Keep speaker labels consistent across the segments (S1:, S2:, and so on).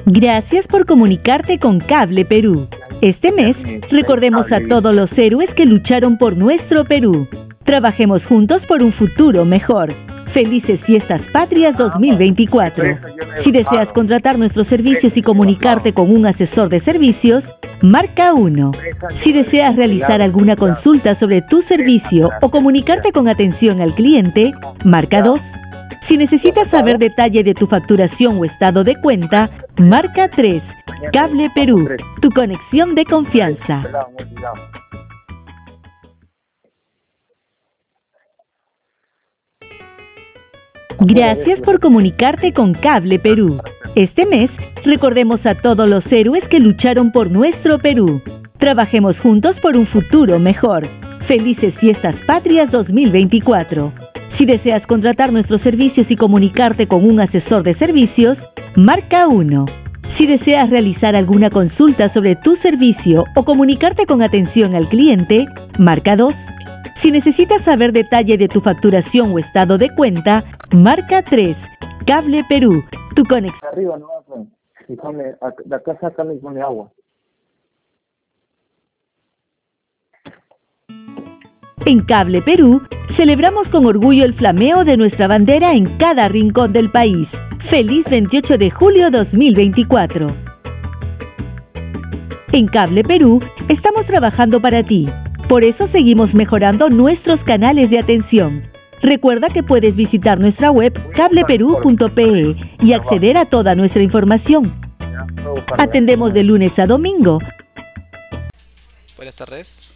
S1: Gracias por comunicarte con Cable Perú. Este mes, recordemos a todos los héroes que lucharon por nuestro Perú. Trabajemos juntos por un futuro mejor. Felices Fiestas Patrias 2024. Si deseas contratar nuestros servicios y comunicarte con un asesor de servicios, marca 1. Si deseas realizar alguna consulta sobre tu servicio o comunicarte con atención al cliente, marca 2. Si necesitas saber detalle de tu facturación o estado de cuenta, marca 3. Cable Perú, tu conexión de confianza. Gracias por comunicarte con Cable Perú. Este mes, recordemos a todos los héroes que lucharon por nuestro Perú. Trabajemos juntos por un futuro mejor. Felices Fiestas Patrias 2024. Si deseas contratar nuestros servicios y comunicarte con un asesor de servicios, marca 1. Si deseas realizar alguna consulta sobre tu servicio o comunicarte con atención al cliente, marca 2. Si necesitas saber detalle de tu facturación o estado de cuenta, marca 3. Cable Perú, tu conexión.
S2: Arriba no va, y pone, de acá sácale y pone agua.
S1: En Cable Perú, celebramos con orgullo el flameo de nuestra bandera en cada rincón del país. ¡Feliz 28 de julio 2024! En Cable Perú, estamos trabajando para ti. Por eso seguimos mejorando nuestros canales de atención. Recuerda que puedes visitar nuestra web cableperú.pe y acceder a toda nuestra información. Atendemos de lunes a domingo.
S3: Buenas tardes.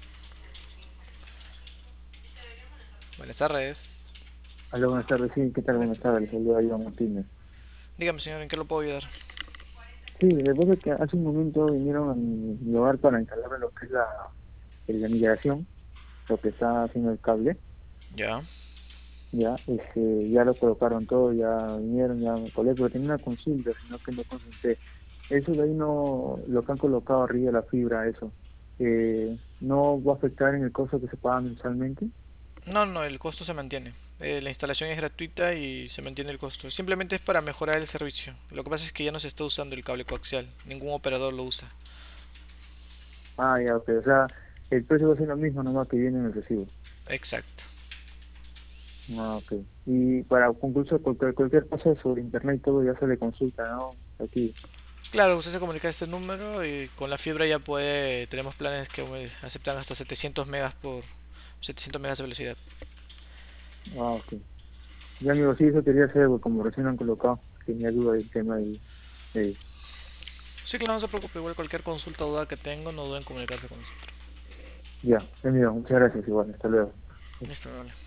S3: Buenas tardes.
S2: Hola, buenas tardes, sí, ¿qué tal? Buenas tardes, saludo a Iván Martínez.
S3: Dígame, señor, ¿en qué lo puedo ayudar?
S2: Sí, después de que hace un momento vinieron a mi hogar para instalarme lo que es la migración, lo que está haciendo el cable,
S3: Ya.
S2: ya lo colocaron todo, ya vinieron, ya me colé, pero tenía una consulta, sino que no consulté. Eso de ahí no, lo que han colocado arriba de la fibra, eso, ¿no va a afectar en el costo que se paga mensualmente?
S3: No, el costo se mantiene. La instalación es gratuita y se mantiene el costo. Simplemente es para mejorar el servicio. Lo que pasa es que ya no se está usando el cable coaxial. Ningún operador lo usa.
S2: Ah, ya, ok, o sea, el precio va a ser lo mismo, nomás que viene en el recibo.
S3: Exacto.
S2: Ah, ok. Y para concurso, cualquier cosa sobre internet y todo ya se le consulta, ¿no? Aquí.
S3: Claro, usted se comunica a este número y con la fibra ya puede... Tenemos planes que aceptan hasta 700 megas por 700 megas de velocidad.
S2: Ah, ok. Ya amigo, sí, eso quería hacer, porque como recién han colocado, tenía duda del tema de-
S3: Sí, claro, no se preocupe. Igual cualquier consulta o duda que tenga, no duden en comunicarse con nosotros.
S2: Ya, amigo, muchas gracias igual, hasta luego.
S3: Listo, vale.